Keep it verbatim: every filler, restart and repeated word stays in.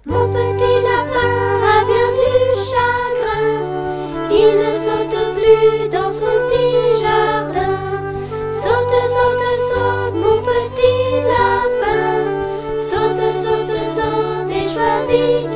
Mon petit lapin a bien du chagrin, il ne saute plus dans son petit jardin. Saute, saute, saute, mon petit lapin, saute, saute, saute et choisis